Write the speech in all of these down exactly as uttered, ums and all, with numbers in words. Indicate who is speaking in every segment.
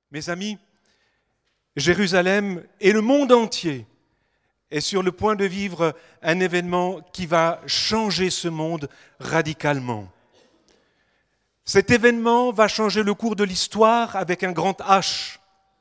Speaker 1: Mes amis, Jérusalem et le monde entier est sur le point de vivre un événement qui va changer ce monde radicalement. Cet événement va changer le cours de l'histoire avec un grand H.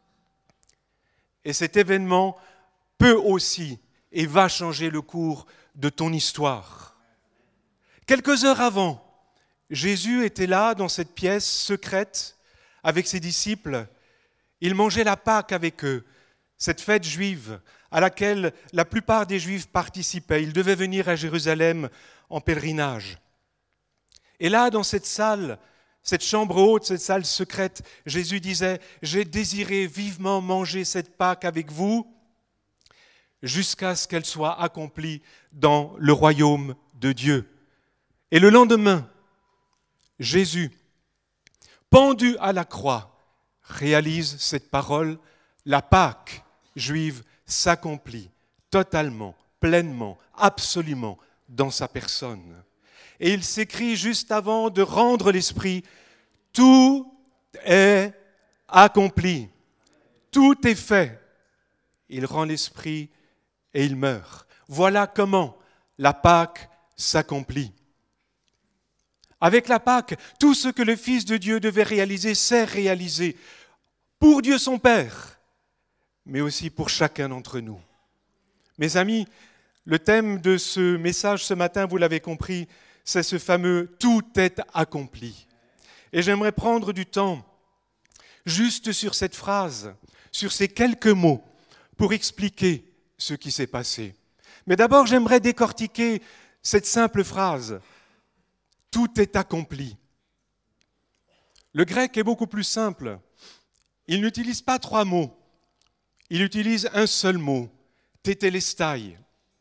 Speaker 1: Et cet événement peut aussi et va changer le cours de ton histoire. Quelques heures avant, Jésus était là dans cette pièce secrète avec ses disciples. Il mangeait la Pâque avec eux, cette fête juive à laquelle la plupart des Juifs participaient. Ils devaient venir à Jérusalem en pèlerinage. Et là, dans cette salle, cette chambre haute, cette salle secrète, Jésus disait « J'ai désiré vivement manger cette Pâque avec vous jusqu'à ce qu'elle soit accomplie dans le royaume de Dieu. » Et le lendemain, Jésus, pendu à la croix, réalise cette parole, la Pâque juive s'accomplit totalement, pleinement, absolument dans sa personne. Et il s'écrit juste avant de rendre l'esprit, tout est accompli, tout est fait. Il rend l'esprit et il meurt. Voilà comment la Pâque s'accomplit. Avec la Pâque, tout ce que le Fils de Dieu devait réaliser, s'est réalisé pour Dieu son Père, mais aussi pour chacun d'entre nous. Mes amis, le thème de ce message ce matin, vous l'avez compris, c'est ce fameux « tout est accompli ». Et j'aimerais prendre du temps juste sur cette phrase, sur ces quelques mots, pour expliquer ce qui s'est passé. Mais d'abord, j'aimerais décortiquer cette simple phrase « tout est accompli ». Le grec est beaucoup plus simple. Il n'utilise pas trois mots. Il utilise un seul mot, « tétélestai ».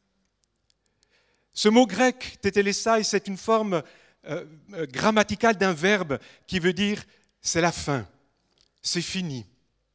Speaker 1: Ce mot grec, tétélestai, c'est une forme euh, grammaticale d'un verbe qui veut dire « c'est la fin, c'est fini ».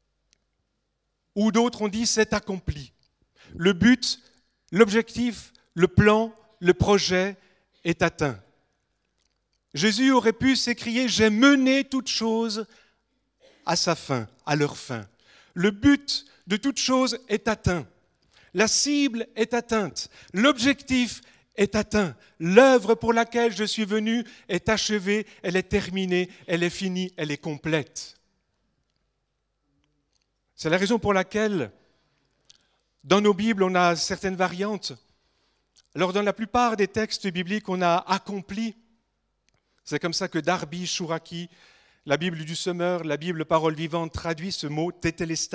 Speaker 1: Ou d'autres ont dit « c'est accompli ». Le but, l'objectif, le plan, le projet est atteint. Jésus aurait pu s'écrier « j'ai mené toute chose à sa fin, à leur fin ». Le but de toute chose est atteint. La cible est atteinte. L'objectif est atteint. L'œuvre pour laquelle je suis venu est achevée, elle est terminée, elle est finie, elle est complète. C'est la raison pour laquelle, dans nos Bibles, on a certaines variantes. Alors, dans la plupart des textes bibliques, on a accompli. C'est comme ça que Darby Chouraki, la Bible du Semeur, la Bible Parole Vivante, traduit ce mot « tétélestai ».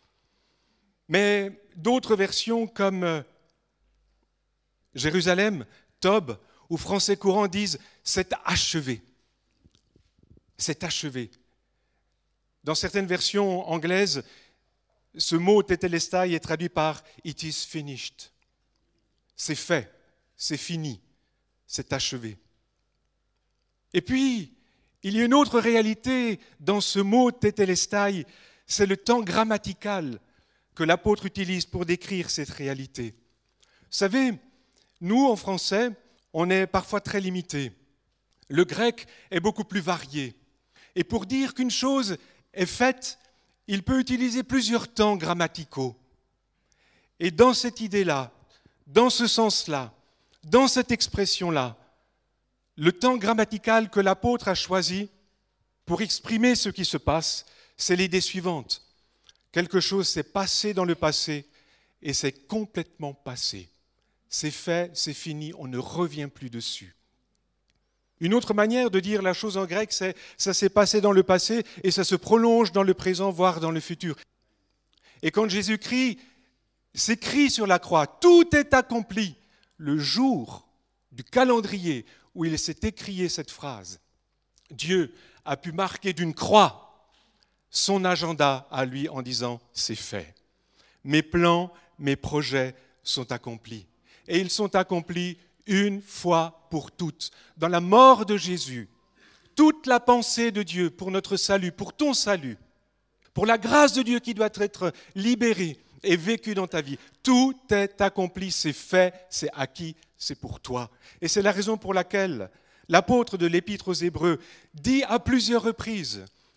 Speaker 1: Mais d'autres versions comme Jérusalem, Tob ou Français courant disent « c'est achevé ». C'est achevé. Dans certaines versions anglaises, ce mot « tétélestai » est traduit par « it is finished ». C'est fait, c'est fini, c'est achevé. Et puis, il y a une autre réalité dans ce mot « tétélestai », c'est le temps grammatical que l'apôtre utilise pour décrire cette réalité. Vous savez, nous, en français, on est parfois très limités. Le grec est beaucoup plus varié. Et pour dire qu'une chose est faite, il peut utiliser plusieurs temps grammaticaux. Et dans cette idée-là, dans ce sens-là, dans cette expression-là, le temps grammatical que l'apôtre a choisi pour exprimer ce qui se passe, c'est l'idée suivante. Quelque chose s'est passé dans le passé et c'est complètement passé. C'est fait, c'est fini, on ne revient plus dessus. Une autre manière de dire la chose en grec, c'est ça s'est passé dans le passé et ça se prolonge dans le présent, voire dans le futur. Et quand Jésus-Christ s'écrit sur la croix, tout est accompli, le jour du calendrier où il s'est écrié cette phrase, Dieu a pu marquer d'une croix son agenda à lui en disant « c'est fait ». Mes plans, mes projets sont accomplis. Et ils sont accomplis une fois pour toutes. Dans la mort de Jésus, toute la pensée de Dieu pour notre salut, pour ton salut, pour la grâce de Dieu qui doit être libérée et vécue dans ta vie, tout est accompli, c'est fait, c'est acquis, c'est pour toi. Et c'est la raison pour laquelle l'apôtre de l'Épître aux Hébreux dit à plusieurs reprises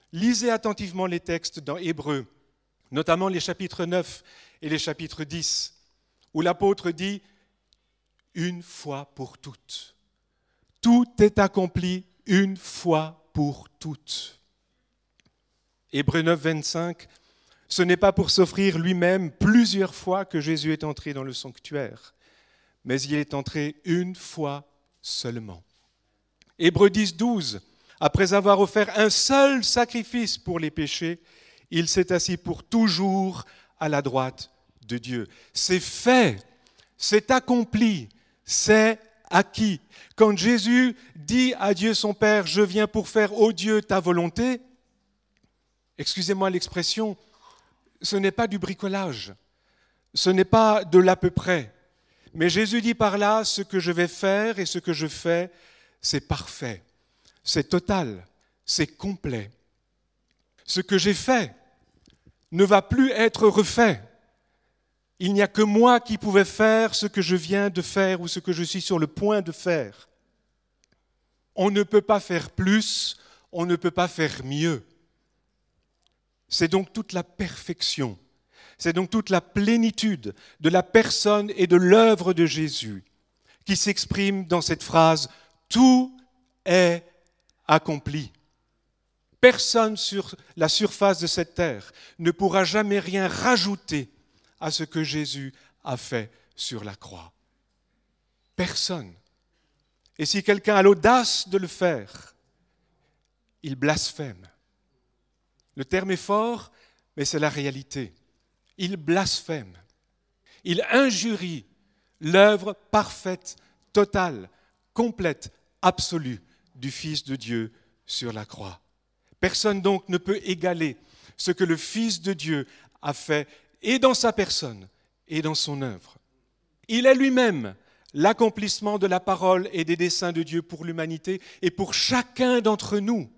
Speaker 1: Lisez attentivement les textes dans Hébreux, notamment les chapitres neuf et les chapitres dix, où l'apôtre dit « une fois pour toutes ». Tout est accompli une fois pour toutes. Hébreux neuf, vingt-cinq, ce n'est pas pour s'offrir lui-même plusieurs fois que Jésus est entré dans le sanctuaire, mais il est entré une fois seulement. Hébreux dix, douze, après avoir offert un seul sacrifice pour les péchés, il s'est assis pour toujours à la droite de Dieu. C'est fait, c'est accompli, c'est acquis. Quand Jésus dit à Dieu son Père, « Je viens pour faire, ô Dieu, ta volonté », excusez-moi l'expression, ce n'est pas du bricolage, ce n'est pas de l'à peu près. Mais Jésus dit par là, ce que je vais faire et ce que je fais, c'est parfait, c'est total, c'est complet. Ce que j'ai fait ne va plus être refait. Il n'y a que moi qui pouvais faire ce que je viens de faire ou ce que je suis sur le point de faire. On ne peut pas faire plus, on ne peut pas faire mieux. C'est donc toute la perfection, c'est donc toute la plénitude de la personne et de l'œuvre de Jésus qui s'exprime dans cette phrase « Tout est accompli ». Personne sur la surface de cette terre ne pourra jamais rien rajouter à ce que Jésus a fait sur la croix. Personne. Et si quelqu'un a l'audace de le faire, il blasphème. Le terme est fort, mais c'est la réalité. Il blasphème. Il injurie l'œuvre parfaite, totale, complète, absolue du Fils de Dieu sur la croix. Personne donc ne peut égaler ce que le Fils de Dieu a fait et dans sa personne et dans son œuvre. Il est lui-même l'accomplissement de la parole et des desseins de Dieu pour l'humanité et pour chacun d'entre nous.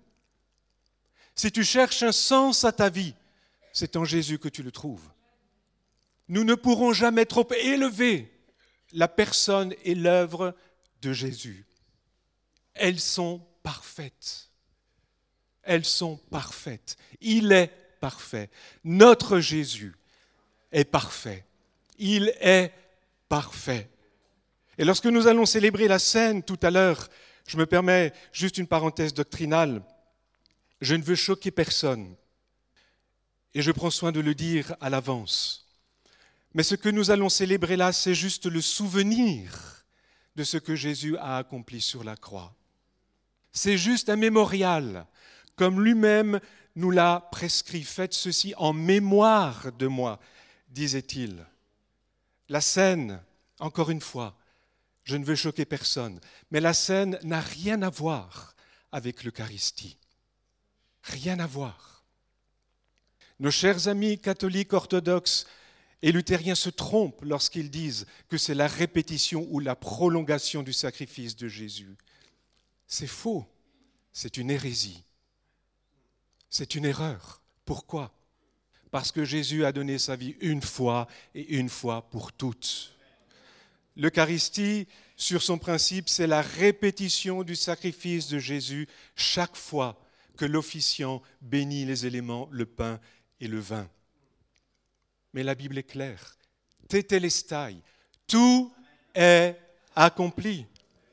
Speaker 1: Si tu cherches un sens à ta vie, c'est en Jésus que tu le trouves. Nous ne pourrons jamais trop élever la personne et l'œuvre de Jésus. Elles sont parfaites. Elles sont parfaites. Il est parfait. Notre Jésus est parfait. Il est parfait. Et lorsque nous allons célébrer la scène tout à l'heure, je me permets juste une parenthèse doctrinale. Je ne veux choquer personne. Et je prends soin de le dire à l'avance. Mais ce que nous allons célébrer là, c'est juste le souvenir de ce que Jésus a accompli sur la croix. C'est juste un mémorial, comme lui-même nous l'a prescrit. Faites ceci en mémoire de moi, disait-il. La scène, encore une fois, je ne veux choquer personne, mais la scène n'a rien à voir avec l'Eucharistie. Rien à voir. Nos chers amis catholiques orthodoxes et luthériens se trompent lorsqu'ils disent que c'est la répétition ou la prolongation du sacrifice de Jésus. C'est faux, c'est une hérésie, c'est une erreur. Pourquoi ? Parce que Jésus a donné sa vie une fois et une fois pour toutes. L'Eucharistie, sur son principe, c'est la répétition du sacrifice de Jésus chaque fois que l'officiant bénit les éléments, le pain et le vin. Mais la Bible est claire. Tétélestai, tout est accompli.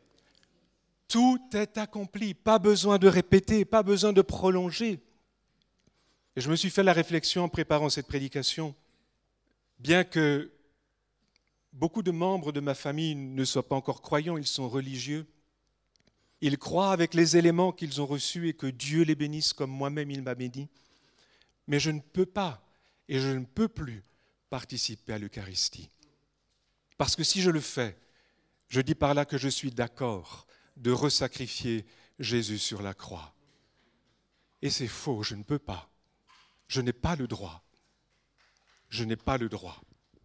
Speaker 1: Tout est accompli. Pas besoin de répéter, pas besoin de prolonger. Et je me suis fait la réflexion en préparant cette prédication. Bien que beaucoup de membres de ma famille ne soient pas encore croyants, ils sont religieux. Ils croient avec les éléments qu'ils ont reçus et que Dieu les bénisse comme moi-même il m'a béni. Mais je ne peux pas et je ne peux plus participer à l'Eucharistie. Parce que si je le fais, je dis par là que je suis d'accord de resacrifier Jésus sur la croix. Et c'est faux, je ne peux pas. Je n'ai pas le droit. Je n'ai pas le droit.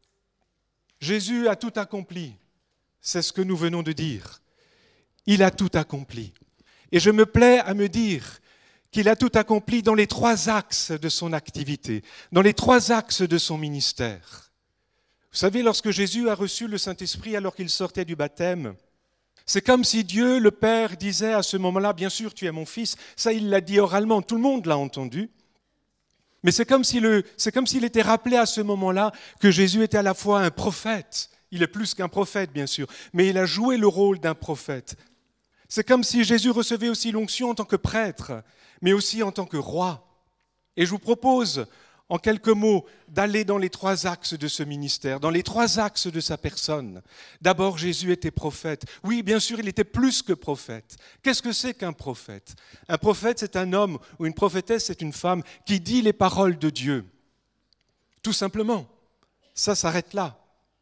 Speaker 1: Jésus a tout accompli. C'est ce que nous venons de dire. Il a tout accompli. Et je me plais à me dire qu'il a tout accompli dans les trois axes de son activité, dans les trois axes de son ministère. Vous savez, lorsque Jésus a reçu le Saint-Esprit alors qu'il sortait du baptême, C'est comme si Dieu, le Père, disait à ce moment-là, bien sûr, tu es mon fils. Ça, il l'a dit oralement, tout le monde l'a entendu. Mais c'est comme, si le, c'est comme s'il était rappelé à ce moment-là que Jésus était à la fois un prophète. Il est plus qu'un prophète, bien sûr, mais il a joué le rôle d'un prophète. C'est comme si Jésus recevait aussi l'onction en tant que prêtre, mais aussi en tant que roi. Et je vous propose, en quelques mots, d'aller dans les trois axes de ce ministère, dans les trois axes de sa personne. D'abord, Jésus était prophète. Oui, bien sûr, il était plus que prophète. Qu'est-ce que c'est qu'un prophète ? Un prophète, c'est un homme, ou une prophétesse, c'est une femme qui dit les paroles de Dieu. Tout simplement. Ça s'arrête là.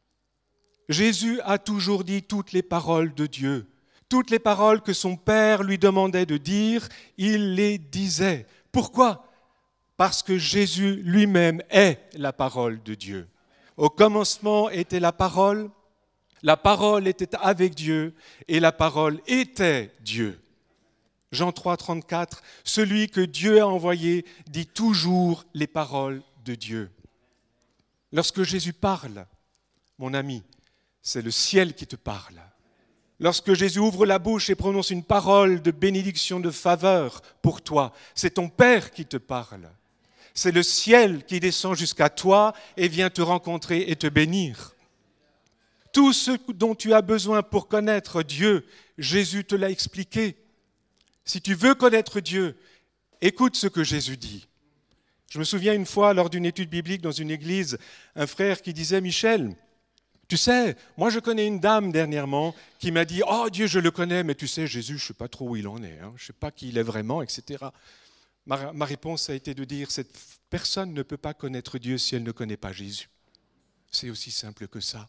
Speaker 1: Jésus a toujours dit toutes les paroles de Dieu. Toutes les paroles que son Père lui demandait de dire, il les disait. Pourquoi ? Parce que Jésus lui-même est la parole de Dieu. Au commencement était la parole, la parole était avec Dieu et la parole était Dieu. Jean trois, trente-quatre, celui que Dieu a envoyé dit toujours les paroles de Dieu. Lorsque Jésus parle, mon ami, c'est le ciel qui te parle. Lorsque Jésus ouvre la bouche et prononce une parole de bénédiction, de faveur pour toi, c'est ton Père qui te parle. C'est le ciel qui descend jusqu'à toi et vient te rencontrer et te bénir. Tout ce dont tu as besoin pour connaître Dieu, Jésus te l'a expliqué. Si tu veux connaître Dieu, écoute ce que Jésus dit. Je me souviens une fois, lors d'une étude biblique dans une église, un frère qui disait « Michel, tu sais, moi je connais une dame dernièrement qui m'a dit « Oh Dieu, je le connais, mais tu sais, Jésus, je ne sais pas trop où il en est, hein, je ne sais pas qui il est vraiment, et cetera » Ma, ma réponse a été de dire « Cette personne ne peut pas connaître Dieu si elle ne connaît pas Jésus. » C'est aussi simple que ça.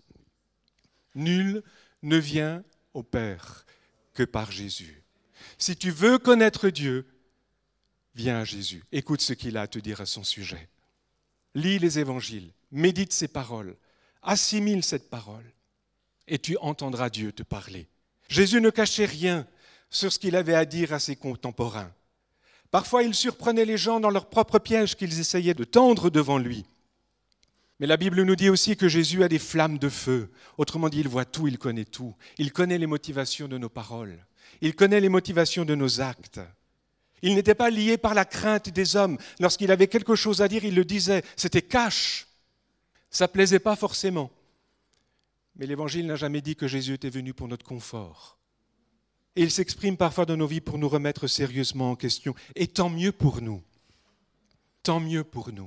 Speaker 1: Nul ne vient au Père que par Jésus. Si tu veux connaître Dieu, viens à Jésus. Écoute ce qu'il a à te dire à son sujet. Lis les évangiles, médite ses paroles, assimile cette parole et tu entendras Dieu te parler. Jésus ne cachait rien sur ce qu'il avait à dire à ses contemporains. Parfois, il surprenait les gens dans leurs propres pièges qu'ils essayaient de tendre devant lui. Mais la Bible nous dit aussi que Jésus a des flammes de feu. Autrement dit, il voit tout, il connaît tout. Il connaît les motivations de nos paroles. Il connaît les motivations de nos actes. Il n'était pas lié par la crainte des hommes. Lorsqu'il avait quelque chose à dire, il le disait. C'était cash. Ça ne plaisait pas forcément. Mais l'Évangile n'a jamais dit que Jésus était venu pour notre confort. Et il s'exprime parfois dans nos vies pour nous remettre sérieusement en question. Et tant mieux pour nous. Tant mieux pour nous.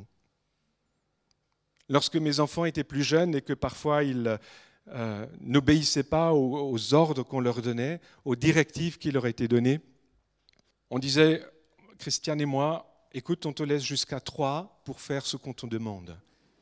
Speaker 1: Lorsque mes enfants étaient plus jeunes et que parfois ils euh, n'obéissaient pas aux, aux ordres qu'on leur donnait, aux directives qui leur étaient données, on disait, Christiane et moi, écoute, on te laisse jusqu'à trois pour faire ce qu'on te demande.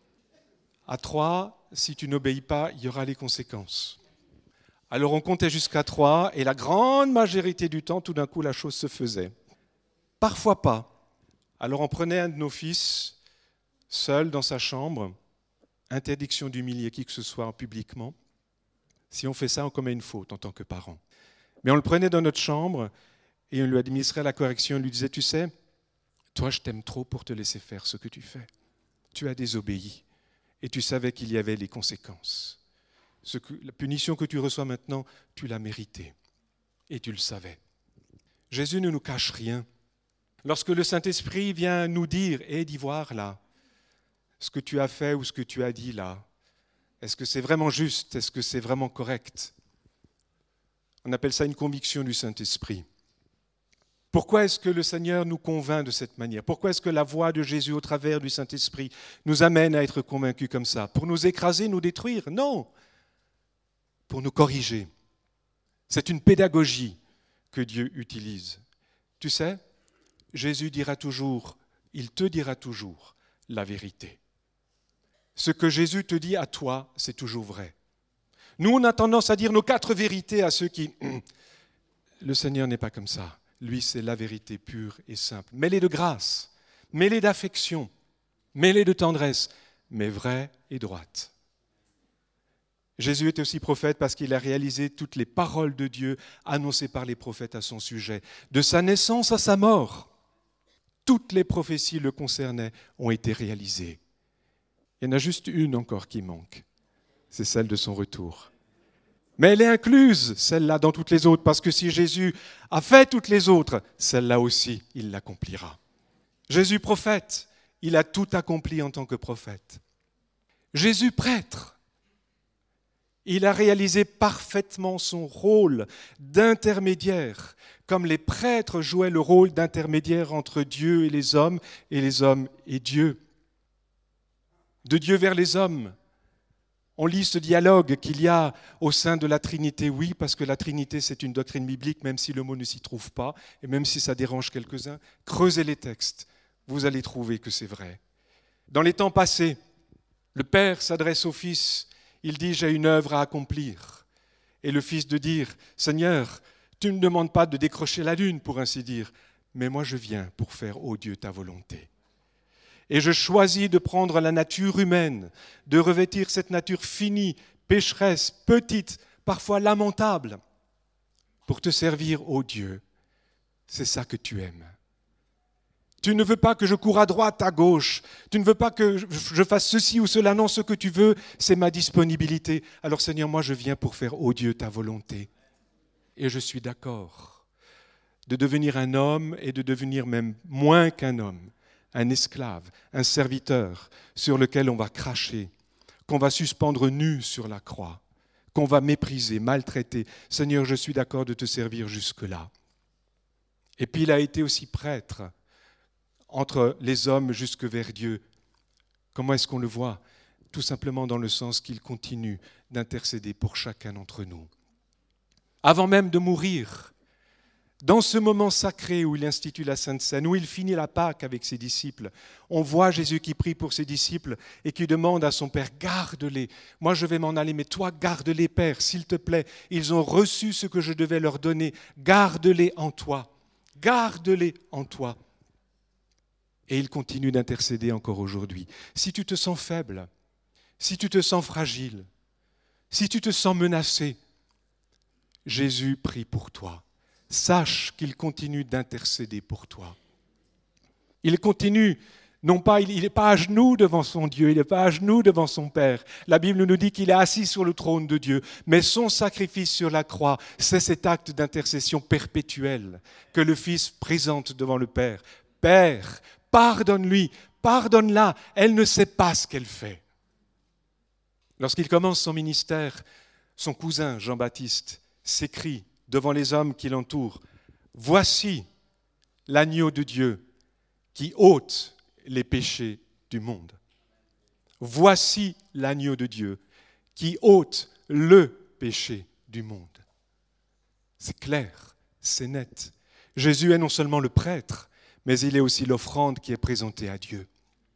Speaker 1: À trois, si tu n'obéis pas, il y aura les conséquences. Alors on comptait jusqu'à trois et la grande majorité du temps, tout d'un coup, la chose se faisait. Parfois pas. Alors on prenait un de nos fils, seul dans sa chambre, interdiction d'humilier qui que ce soit publiquement. Si on fait ça, on commet une faute en tant que parent. Mais on le prenait dans notre chambre et on lui administrait la correction. On lui disait, tu sais, toi je t'aime trop pour te laisser faire ce que tu fais. Tu as désobéi et tu savais qu'il y avait les conséquences. Ce que, la punition que tu reçois maintenant, tu l'as méritée. Et tu le savais. Jésus ne nous cache rien. Lorsque le Saint-Esprit vient nous dire, hé, hey, d'Ivoire, là, ce que tu as fait ou ce que tu as dit là, est-ce que c'est vraiment juste? Est-ce que c'est vraiment correct? On appelle ça une conviction du Saint-Esprit. Pourquoi est-ce que le Seigneur nous convainc de cette manière? Pourquoi est-ce que la voix de Jésus au travers du Saint-Esprit nous amène à être convaincus comme ça? Pour nous écraser, nous détruire? Non! Pour nous corriger. C'est une pédagogie que Dieu utilise. Tu sais, Jésus dira toujours, il te dira toujours la vérité. Ce que Jésus te dit à toi, c'est toujours vrai. Nous, on a tendance à dire nos quatre vérités à ceux qui... Le Seigneur n'est pas comme ça. Lui, c'est la vérité pure et simple. Mêlée de grâce, mêlée d'affection, mêlée de tendresse, mais vraie et droite. Jésus était aussi prophète parce qu'il a réalisé toutes les paroles de Dieu annoncées par les prophètes à son sujet. De sa naissance à sa mort, toutes les prophéties le concernaient ont été réalisées. Il y en a juste une encore qui manque, c'est celle de son retour. Mais elle est incluse, celle-là, dans toutes les autres, parce que si Jésus a fait toutes les autres, celle-là aussi, il l'accomplira. Jésus prophète, il a tout accompli en tant que prophète. Jésus prêtre, il a réalisé parfaitement son rôle d'intermédiaire, comme les prêtres jouaient le rôle d'intermédiaire entre Dieu et les hommes, et les hommes et Dieu. De Dieu vers les hommes. On lit ce dialogue qu'il y a au sein de la Trinité, oui, parce que la Trinité, c'est une doctrine biblique, même si le mot ne s'y trouve pas, et même si ça dérange quelques-uns. Creusez les textes, vous allez trouver que c'est vrai. Dans les temps passés, le Père s'adresse au Fils, il dit « j'ai une œuvre à accomplir ». Et le Fils de dire « Seigneur, tu ne me demandes pas de décrocher la lune, pour ainsi dire, mais moi je viens pour faire, ô Dieu, ta volonté. » Et je choisis de prendre la nature humaine, de revêtir cette nature finie, pécheresse, petite, parfois lamentable, pour te servir, ô Dieu. C'est ça que tu aimes. Tu ne veux pas que je cours à droite, à gauche. Tu ne veux pas que je fasse ceci ou cela. Non, ce que tu veux, c'est ma disponibilité. Alors Seigneur, moi je viens pour faire, ô Dieu, ta volonté. Et je suis d'accord de devenir un homme et de devenir même moins qu'un homme. Un esclave, un serviteur sur lequel on va cracher, qu'on va suspendre nu sur la croix, qu'on va mépriser, maltraiter. Seigneur, je suis d'accord de te servir jusque-là. Et puis il a été aussi prêtre entre les hommes jusque vers Dieu. Comment est-ce qu'on le voit ? Tout simplement dans le sens qu'il continue d'intercéder pour chacun d'entre nous. Avant même de mourir, dans ce moment sacré où il institue la Sainte Seine, où il finit la Pâque avec ses disciples, on voit Jésus qui prie pour ses disciples et qui demande à son Père, garde-les. Moi je vais m'en aller, mais toi garde-les, Père, s'il te plaît. Ils ont reçu ce que je devais leur donner. Garde-les en toi. Garde-les en toi. Et il continue d'intercéder encore aujourd'hui. Si tu te sens faible, si tu te sens fragile, si tu te sens menacé, Jésus prie pour toi. Sache qu'il continue d'intercéder pour toi. Il continue, non pas, il n'est pas à genoux devant son Dieu, il n'est pas à genoux devant son Père. La Bible nous dit qu'il est assis sur le trône de Dieu, mais son sacrifice sur la croix, c'est cet acte d'intercession perpétuelle que le Fils présente devant le Père. Père, pardonne-lui, pardonne-la, elle ne sait pas ce qu'elle fait. Lorsqu'il commence son ministère, son cousin Jean-Baptiste s'écrie devant les hommes qui l'entourent, « Voici l'agneau de Dieu qui ôte les péchés du monde. Voici l'agneau de Dieu qui ôte le péché du monde. » C'est clair, c'est net. Jésus est non seulement le prêtre, mais il est aussi l'offrande qui est présentée à Dieu.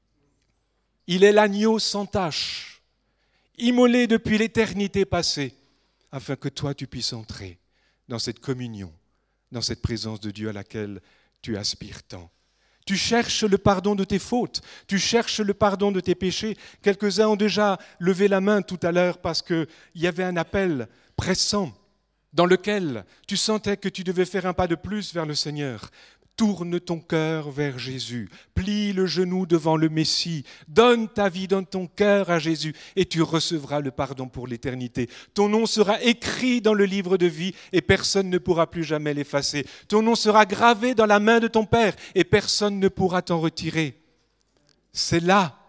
Speaker 1: Il est l'agneau sans tache, immolé depuis l'éternité passée, afin que toi tu puisses entrer dans cette communion, dans cette présence de Dieu à laquelle tu aspires tant. Tu cherches le pardon de tes fautes, tu cherches le pardon de tes péchés. Quelques-uns ont déjà levé la main tout à l'heure parce qu'il y avait un appel pressant dans lequel tu sentais que tu devais faire un pas de plus vers le Seigneur. Tourne ton cœur vers Jésus, plie le genou devant le Messie, donne ta vie, donne ton cœur à Jésus et tu recevras le pardon pour l'éternité. Ton nom sera écrit dans le livre de vie et personne ne pourra plus jamais l'effacer. Ton nom sera gravé dans la main de ton Père et personne ne pourra t'en retirer. C'est là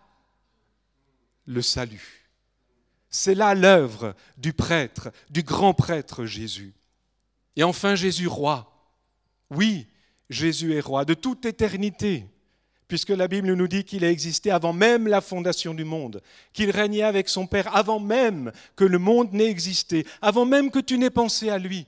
Speaker 1: le salut. C'est là l'œuvre du prêtre, du grand prêtre Jésus. Et enfin Jésus roi. Oui, Jésus est roi de toute éternité, puisque la Bible nous dit qu'il a existé avant même la fondation du monde, qu'il régnait avec son Père avant même que le monde n'ait existé, avant même que tu n'aies pensé à lui.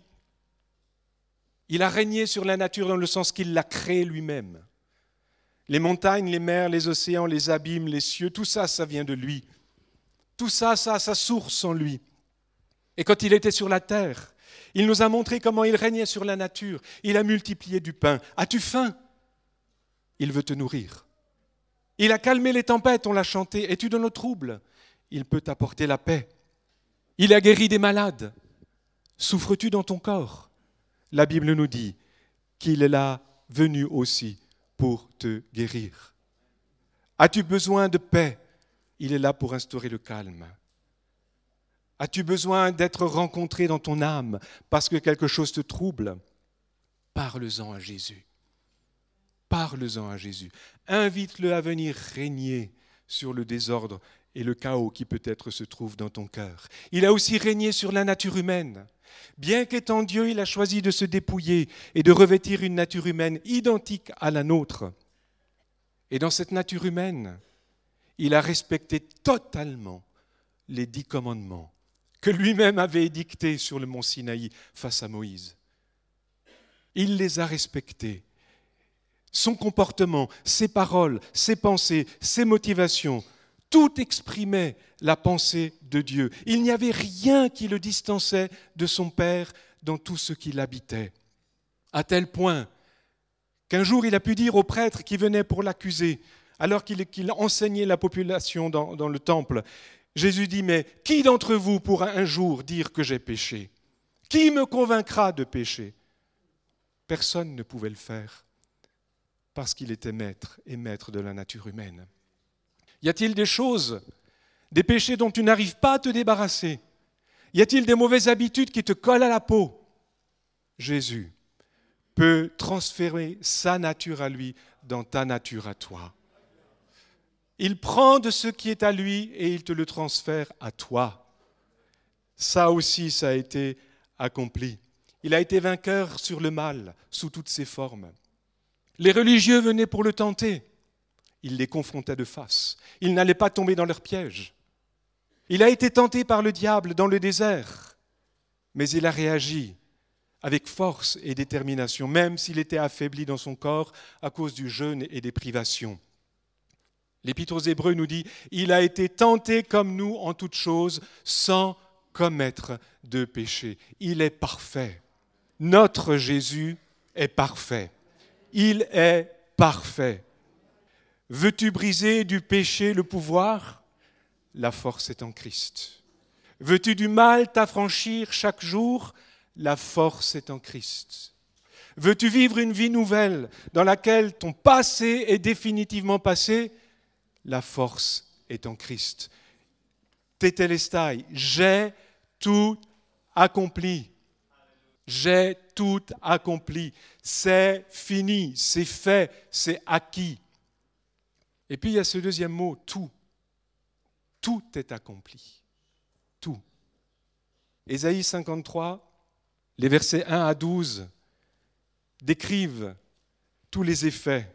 Speaker 1: Il a régné sur la nature dans le sens qu'il l'a créée lui-même. Les montagnes, les mers, les océans, les abîmes, les cieux, tout ça, ça vient de lui. Tout ça, ça a sa source en lui. Et quand il était sur la terre, il nous a montré comment il régnait sur la nature. Il a multiplié du pain. As-tu faim ? Il veut te nourrir. Il a calmé les tempêtes, on l'a chanté. Es-tu dans le trouble ? Il peut t'apporter la paix. Il a guéri des malades. Souffres-tu dans ton corps ? La Bible nous dit qu'il est là, venu aussi pour te guérir. As-tu besoin de paix ? Il est là pour instaurer le calme. As-tu besoin d'être rencontré dans ton âme parce que quelque chose te trouble? Parle-en à Jésus. Parle-en à Jésus. Invite-le à venir régner sur le désordre et le chaos qui peut-être se trouve dans ton cœur. Il a aussi régné sur la nature humaine. Bien qu'étant Dieu, il a choisi de se dépouiller et de revêtir une nature humaine identique à la nôtre. Et dans cette nature humaine, il a respecté totalement les dix commandements que lui-même avait édictés sur le mont Sinaï face à Moïse. Il les a respectés. Son comportement, ses paroles, ses pensées, ses motivations, tout exprimait la pensée de Dieu. Il n'y avait rien qui le distançait de son Père dans tout ce qu'il habitait. À tel point qu'un jour il a pu dire au prêtre qui venait pour l'accuser, alors qu'il, qu'il enseignait la population dans, dans le temple, Jésus dit, mais qui d'entre vous pourra un jour dire que j'ai péché? Qui me convaincra de pécher? Personne ne pouvait le faire parce qu'il était maître et maître de la nature humaine. Y a-t-il des choses, des péchés dont tu n'arrives pas à te débarrasser? Y a-t-il des mauvaises habitudes qui te collent à la peau? Jésus peut transférer sa nature à lui dans ta nature à toi. Il prend de ce qui est à lui et il te le transfère à toi. Ça aussi, ça a été accompli. Il a été vainqueur sur le mal sous toutes ses formes. Les religieux venaient pour le tenter. Il les confrontait de face. Il n'allait pas tomber dans leur piège. Il a été tenté par le diable dans le désert, mais il a réagi avec force et détermination, même s'il était affaibli dans son corps à cause du jeûne et des privations. L'Épître aux Hébreux nous dit « Il a été tenté comme nous en toutes choses, sans commettre de péché. » Il est parfait. Notre Jésus est parfait. Il est parfait. Veux-tu briser du péché le pouvoir? La force est en Christ. Veux-tu du mal t'affranchir chaque jour? La force est en Christ. Veux-tu vivre une vie nouvelle dans laquelle ton passé est définitivement passé? La force est en Christ. Tétélestai, j'ai tout accompli. J'ai tout accompli. C'est fini, c'est fait, c'est acquis. Et puis il y a ce deuxième mot, tout. Tout est accompli. Tout. Ésaïe cinquante-trois, les versets un à douze décrivent tous les effets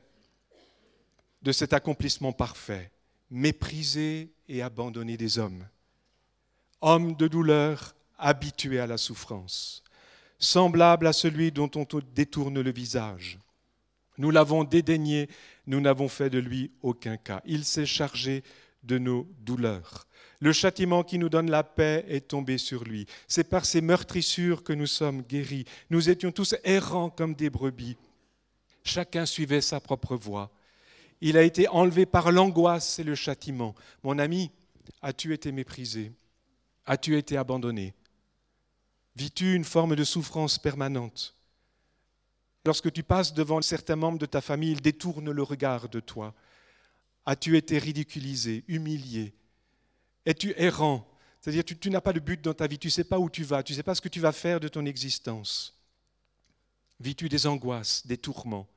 Speaker 1: de cet accomplissement parfait, méprisé et abandonné des hommes. Homme de douleur, habitué à la souffrance, semblable à celui dont on détourne le visage. Nous l'avons dédaigné, nous n'avons fait de lui aucun cas. Il s'est chargé de nos douleurs. Le châtiment qui nous donne la paix est tombé sur lui. C'est par ses meurtrissures que nous sommes guéris. Nous étions tous errants comme des brebis. Chacun suivait sa propre voie. Il a été enlevé par l'angoisse et le châtiment. Mon ami, as-tu été méprisé? As-tu été abandonné? Vis-tu une forme de souffrance permanente? Lorsque tu passes devant certains membres de ta famille, ils détournent le regard de toi. As-tu été ridiculisé, humilié? Es-tu errant? C'est-à-dire tu, tu n'as pas de but dans ta vie, tu ne sais pas où tu vas, tu ne sais pas ce que tu vas faire de ton existence. Vis-tu des angoisses, des tourments?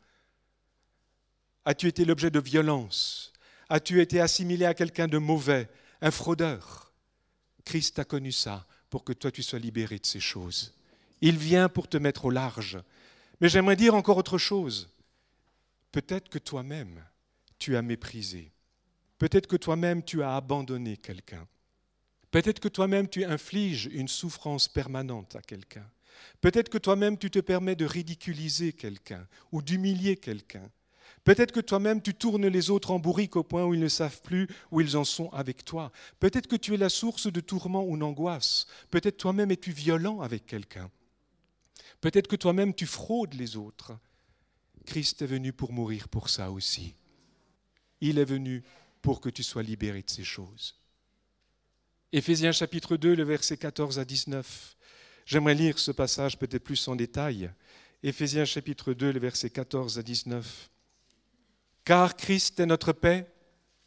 Speaker 1: As-tu été l'objet de violence? As-tu été assimilé à quelqu'un de mauvais, un fraudeur? Christ a connu ça pour que toi tu sois libéré de ces choses. Il vient pour te mettre au large. Mais j'aimerais dire encore autre chose. Peut-être que toi-même, tu as méprisé. Peut-être que toi-même, tu as abandonné quelqu'un. Peut-être que toi-même, tu infliges une souffrance permanente à quelqu'un. Peut-être que toi-même, tu te permets de ridiculiser quelqu'un ou d'humilier quelqu'un. Peut-être que toi-même, tu tournes les autres en bourrique au point où ils ne savent plus où ils en sont avec toi. Peut-être que tu es la source de tourments ou d'angoisse. Peut-être toi-même es-tu violent avec quelqu'un. Peut-être que toi-même, tu fraudes les autres. Christ est venu pour mourir pour ça aussi. Il est venu pour que tu sois libéré de ces choses. Éphésiens chapitre deux, le verset quatorze à dix-neuf. J'aimerais lire ce passage peut-être plus en détail. Éphésiens chapitre deux, le verset quatorze à dix-neuf. Car Christ est notre paix,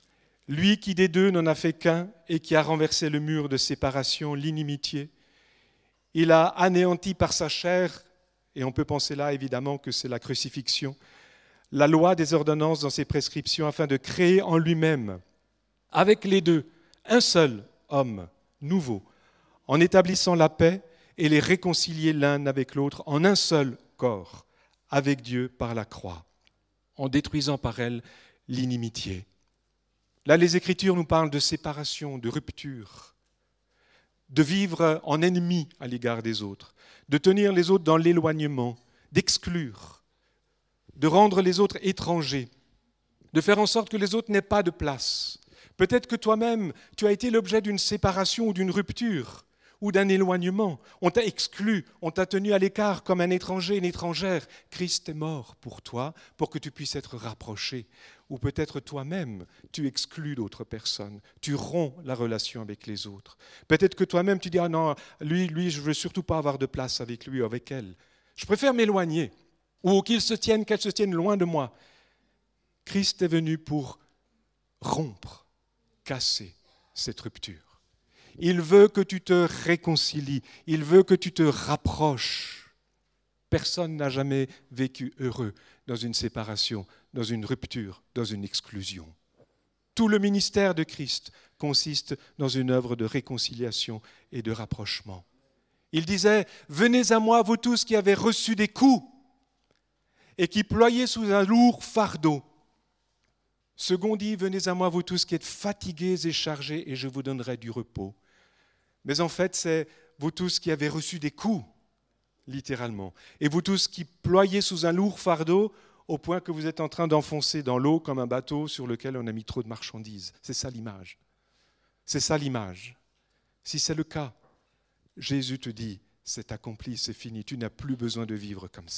Speaker 1: Lui qui des deux n'en a fait qu'un et qui a renversé le mur de séparation, l'inimitié. Il a anéanti par sa chair, et on peut penser là évidemment que c'est la crucifixion, la loi des ordonnances dans ses prescriptions afin de créer en lui-même, avec les deux, un seul homme nouveau, en établissant la paix et les réconcilier l'un avec l'autre en un seul corps, avec Dieu par la croix, en détruisant par elle l'inimitié. Là, les Écritures nous parlent de séparation, de rupture, de vivre en ennemi à l'égard des autres, de tenir les autres dans l'éloignement, d'exclure, de rendre les autres étrangers, de faire en sorte que les autres n'aient pas de place. Peut-être que toi-même, tu as été l'objet d'une séparation ou d'une rupture ou d'un éloignement. On t'a exclu, on t'a tenu à l'écart comme un étranger, une étrangère. Christ est mort pour toi, pour que tu puisses être rapproché. Ou peut-être toi-même, tu exclus d'autres personnes, tu romps la relation avec les autres. Peut-être que toi-même, tu dis « Ah non, lui, lui, je ne veux surtout pas avoir de place avec lui ou avec elle. Je préfère m'éloigner. » Ou qu'il se tienne, qu'elle se tienne loin de moi. Christ est venu pour rompre, casser cette rupture. Il veut que tu te réconcilies, il veut que tu te rapproches. Personne n'a jamais vécu heureux dans une séparation, dans une rupture, dans une exclusion. Tout le ministère de Christ consiste dans une œuvre de réconciliation et de rapprochement. Il disait « Venez à moi, vous tous qui avez reçu des coups et qui ployez sous un lourd fardeau. » Second dit « Venez à moi, vous tous qui êtes fatigués et chargés, et je vous donnerai du repos. » Mais en fait, c'est vous tous qui avez reçu des coups, littéralement, et vous tous qui ployez sous un lourd fardeau au point que vous êtes en train d'enfoncer dans l'eau comme un bateau sur lequel on a mis trop de marchandises. C'est ça l'image. C'est ça l'image. Si c'est le cas, Jésus te dit « C'est accompli, c'est fini, tu n'as plus besoin de vivre comme ça. »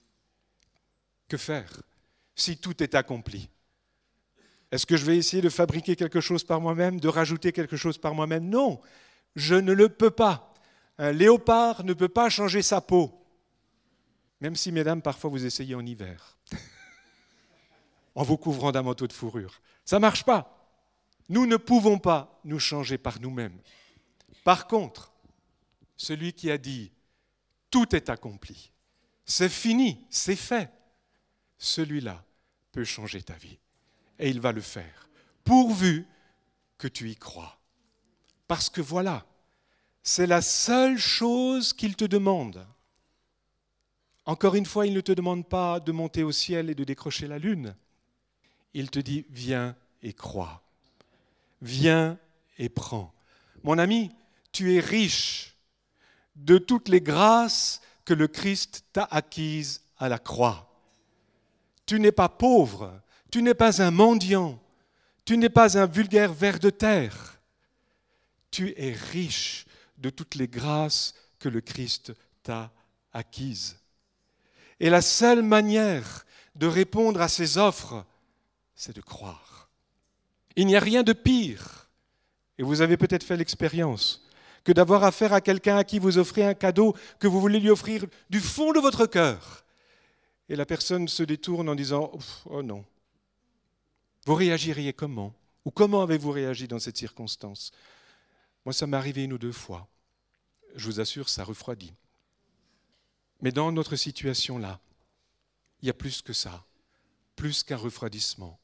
Speaker 1: Que faire si tout est accompli ? Est-ce que je vais essayer de fabriquer quelque chose par moi-même, de rajouter quelque chose par moi-même ? Non, je ne le peux pas. Un léopard ne peut pas changer sa peau. Même si, mesdames, parfois vous essayez en hiver, en vous couvrant d'un manteau de fourrure. Ça ne marche pas. Nous ne pouvons pas nous changer par nous-mêmes. Par contre, celui qui a dit « tout est accompli », c'est fini, c'est fait, celui-là peut changer ta vie. Et il va le faire, pourvu que tu y crois. Parce que voilà, c'est la seule chose qu'il te demande. Encore une fois, il ne te demande pas de monter au ciel et de décrocher la lune. Il te dit, viens et crois. Viens et prends. Mon ami, tu es riche de toutes les grâces que le Christ t'a acquises à la croix. Tu n'es pas pauvre. Tu n'es pas un mendiant, tu n'es pas un vulgaire ver de terre. Tu es riche de toutes les grâces que le Christ t'a acquises. Et la seule manière de répondre à ces offres, c'est de croire. Il n'y a rien de pire, et vous avez peut-être fait l'expérience, que d'avoir affaire à quelqu'un à qui vous offrez un cadeau que vous voulez lui offrir du fond de votre cœur. Et la personne se détourne en disant « Oh non ». Vous réagiriez comment ? Ou comment avez-vous réagi dans cette circonstance ? Moi, ça m'est arrivé une ou deux fois. Je vous assure, ça refroidit. Mais dans notre situation-là, il y a plus que ça, plus qu'un refroidissement.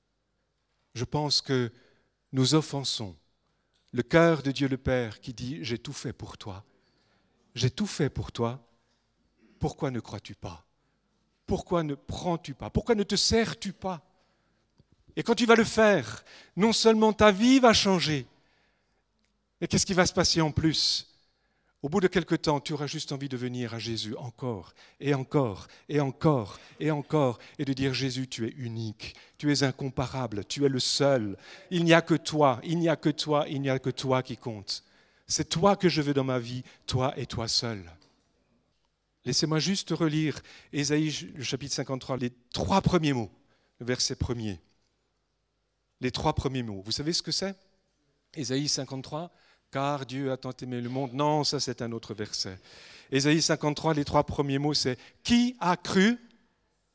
Speaker 1: Je pense que nous offensons le cœur de Dieu le Père qui dit « J'ai tout fait pour toi. J'ai tout fait pour toi. Pourquoi ne crois-tu pas ? Pourquoi ne prends-tu pas ? Pourquoi ne te sers-tu pas ? » Et quand tu vas le faire, non seulement ta vie va changer, mais qu'est-ce qui va se passer en plus ? Au bout de quelque temps, tu auras juste envie de venir à Jésus encore, et encore, et encore, et encore, et de dire « Jésus, tu es unique, tu es incomparable, tu es le seul. Il n'y a que toi, il n'y a que toi, il n'y a que toi qui compte. C'est toi que je veux dans ma vie, toi et toi seul. » Laissez-moi juste relire Ésaïe, le chapitre cinquante-trois, les trois premiers mots, le verset premier. Les trois premiers mots. Vous savez ce que c'est ? Ésaïe cinquante-trois, car Dieu a tant aimé le monde. Non, ça c'est un autre verset. Ésaïe cinquante-trois, les trois premiers mots, c'est « Qui a cru ?»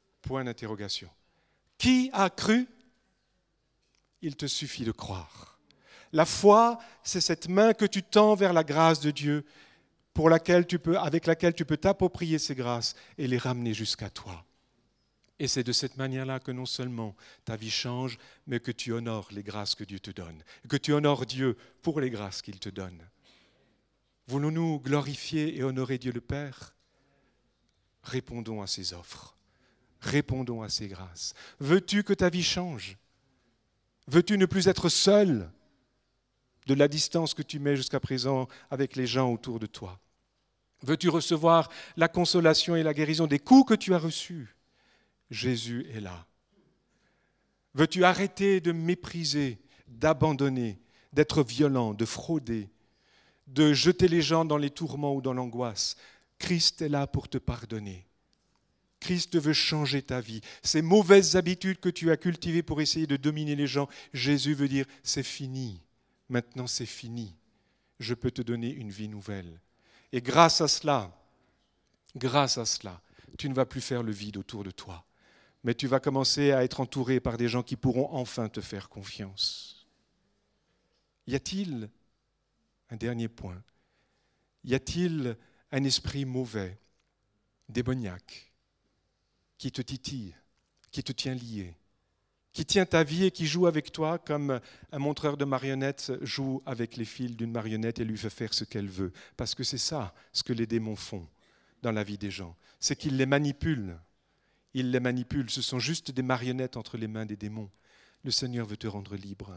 Speaker 1: Point d'interrogation. Qui a cru ? Il te suffit de croire. La foi, c'est cette main que tu tends vers la grâce de Dieu, pour laquelle tu peux, avec laquelle tu peux t'approprier ces grâces et les ramener jusqu'à toi. Et c'est de cette manière-là que non seulement ta vie change, mais que tu honores les grâces que Dieu te donne, que tu honores Dieu pour les grâces qu'il te donne. Voulons-nous glorifier et honorer Dieu le Père ? Répondons à ses offres, répondons à ses grâces. Veux-tu que ta vie change ? Veux-tu ne plus être seul de la distance que tu mets jusqu'à présent avec les gens autour de toi ? Veux-tu recevoir la consolation et la guérison des coups que tu as reçus ? Jésus est là. Veux-tu arrêter de mépriser, d'abandonner, d'être violent, de frauder, de jeter les gens dans les tourments ou dans l'angoisse ? Christ est là pour te pardonner. Christ veut changer ta vie. Ces mauvaises habitudes que tu as cultivées pour essayer de dominer les gens, Jésus veut dire, c'est fini. Maintenant, c'est fini. Je peux te donner une vie nouvelle. Et grâce à cela, grâce à cela, tu ne vas plus faire le vide autour de toi. Mais tu vas commencer à être entouré par des gens qui pourront enfin te faire confiance. Y a-t-il, un dernier point, y a-t-il un esprit mauvais, démoniaque, qui te titille, qui te tient lié, qui tient ta vie et qui joue avec toi comme un montreur de marionnettes joue avec les fils d'une marionnette et lui fait faire ce qu'elle veut. Parce que c'est ça ce que les démons font dans la vie des gens, c'est qu'ils les manipulent. Ils les manipulent, ce sont juste des marionnettes entre les mains des démons. Le Seigneur veut te rendre libre.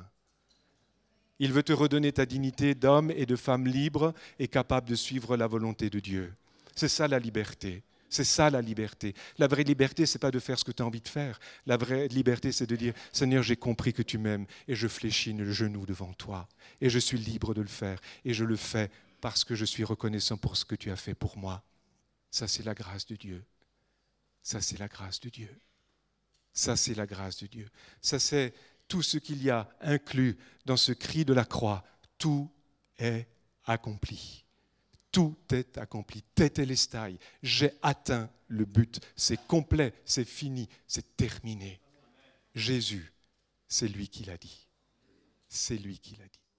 Speaker 1: Il veut te redonner ta dignité d'homme et de femme libre et capable de suivre la volonté de Dieu. C'est ça la liberté. C'est ça la liberté. La vraie liberté, ce n'est pas de faire ce que tu as envie de faire. La vraie liberté, c'est de dire, Seigneur, j'ai compris que tu m'aimes et je fléchis le genou devant toi. Et je suis libre de le faire. Et je le fais parce que je suis reconnaissant pour ce que tu as fait pour moi. Ça, c'est la grâce de Dieu. Ça, c'est la grâce de Dieu. Ça, c'est la grâce de Dieu. Ça, c'est tout ce qu'il y a inclus dans ce cri de la croix. Tout est accompli. Tout est accompli. Tételestai. J'ai atteint le but. C'est complet, c'est fini, c'est terminé. Jésus, c'est lui qui l'a dit. C'est lui qui l'a dit.